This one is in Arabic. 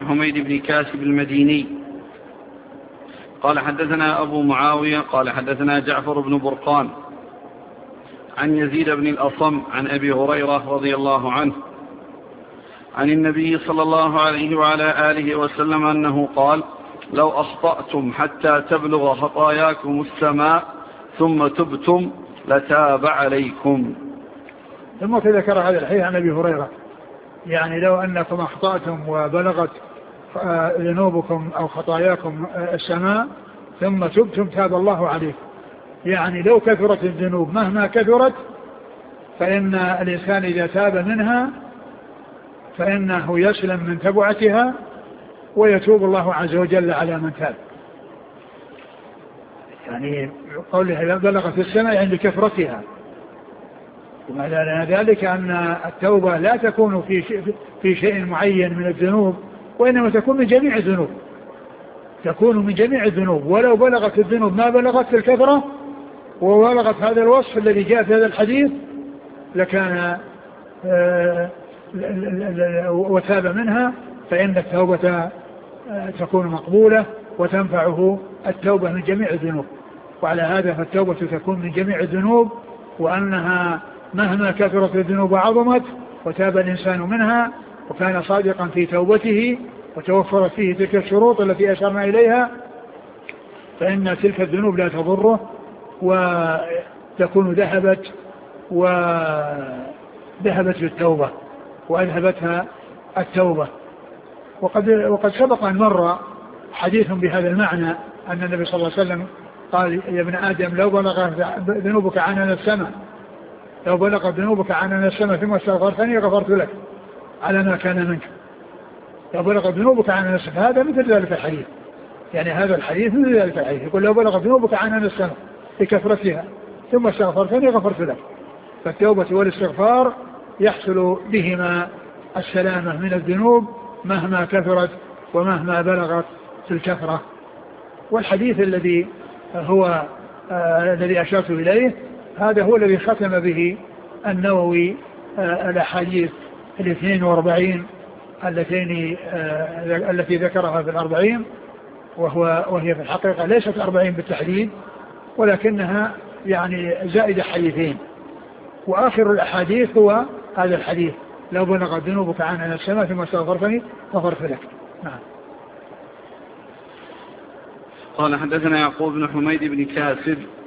حميد بن كاسب المديني قال حدثنا أبو معاوية قال حدثنا جعفر بن برقان عن يزيد بن الأصم عن أبي هريرة رضي الله عنه عن النبي صلى الله عليه وعلى آله وسلم أنه قال: لو أخطأتم حتى تبلغ خطاياكم السماء ثم تبتم لتاب عليكم. ثم ذكر هذا الحديث عن أبي هريرة، يعني لو أنكم أخطأتم وبلغت ذنوبكم أو خطاياكم السماء ثم تبتم تاب الله عليكم. يعني لو كثرت الذنوب مهما كثرت فإن الإنسان إذا تاب منها فإنه يسلم من تبعتها ويتوب الله عز وجل على من تاب. يعني قوله بلغت السماء يعني كثرتها، ومعنى ذلك أن التوبة لا تكون في شيء معين من الذنوب، وإنما تكون من جميع الذنوب، تكون من جميع الذنوب. ولو بلغت الذنوب ما بلغت الكثرة وبلغت هذا الوصف الذي جاء في هذا الحديث لكان وتاب منها، فإن التوبة تكون مقبولة وتنفعه التوبة من جميع الذنوب. وعلى هذا فالتوبة تكون من جميع الذنوب، وأنها مهما كثرت الذنوب عظمت وتاب الإنسان منها وكان صادقا في توبته وتوفرت فيه تلك الشروط التي أشرنا إليها فإن تلك الذنوب لا تضره وتكون ذهبت بالتوبة وأذهبتها التوبة. وقد سبق أن مر حديث بهذا المعنى أن النبي صلى الله عليه وسلم قال: يا ابن آدم لو بلغت ذنوبك عنان السماء ثم استغفرتني غفرت لك على ما كان منك. لو بلغت ذنوبك عنان السماء، هذا مثل ذلك الحديث، يعني هذا الحديث مثل ذلك الحديث، يقول: لو بلغت ذنوبك عنان السماء بكثرتها ثم استغفرتني غفرت لك. فالتوبة والاستغفار يحصل بهما السلامة من الذنوب مهما كثرت ومهما بلغت في الكثرة. والحديث الذي هو الذي أشرت إليه هذا هو الذي ختم به النووي الأحاديث 42 التي ذكرها في 40، وهي في الحقيقة ليست 40 بالتحديد، ولكنها يعني زائدة حديثين. وآخر الأحاديث هو هذا الحديث: لو بلغت ذنوبك عنان السماء ثم استغفرتني غفرت لك. نعم. قال حدثنا يعقوب بن حميد بن كاسب